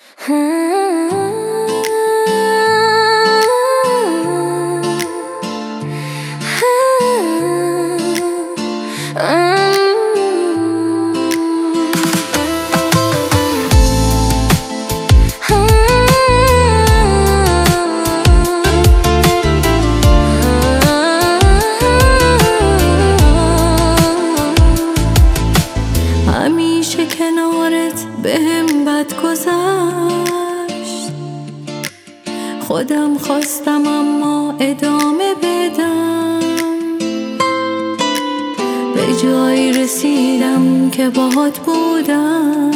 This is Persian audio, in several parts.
همیشه کنارت بهم بد گذشت، خودم خواستم اما ادامه بدم. به جایی رسیدم که باهات بودم،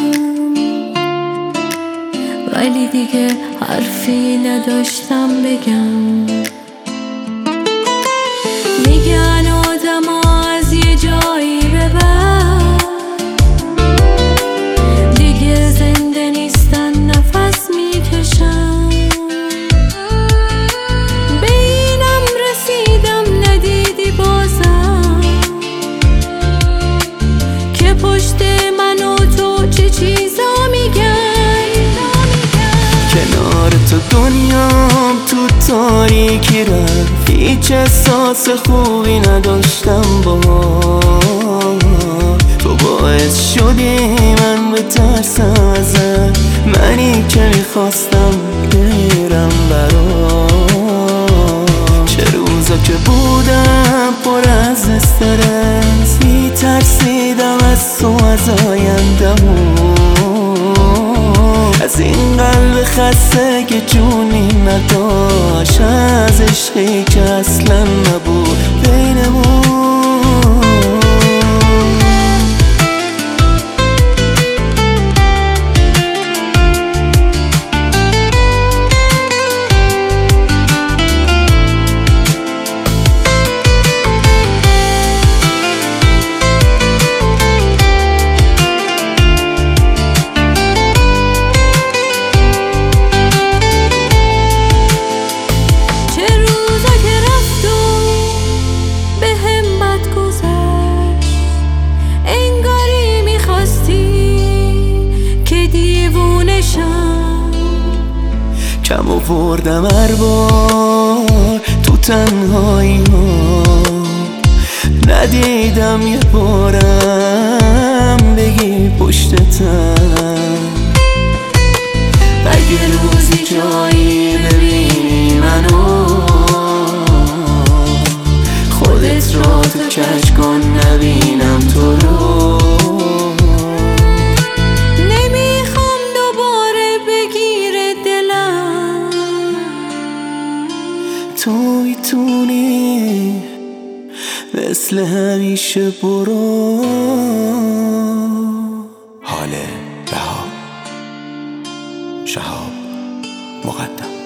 ولی دیگه حرفی نداشتم بگم. میگن آدم از یه جایی به بعد دیگه زنده نیستن، نفس میکشن. به اینم رسیدم ندیدی بازم که پشت من و تو چه چیزا میگن. کنار تو دنیام تو تاریکی رفت، هیچ احساس خوبی نداشتم با تو. باعث شدی من بترسم ازت، منی که میخواستم برم برات. چه روزا که بودم پر از استرس، میترسیدم از تو، از آینده‌مون، از این قلب خسته که جونی نداشت، از عشقی که اصلا نبود بینمون. کم آوردم هر بار تو تنهایی ها، ندیدم یه بارم بگی پشتتم. اگه روزی جایی ببینی منو، خودت را تو کج کن نبینم تو رو. تو میتونی مثل همیشه برو. حال بهار، شهاب مقدم.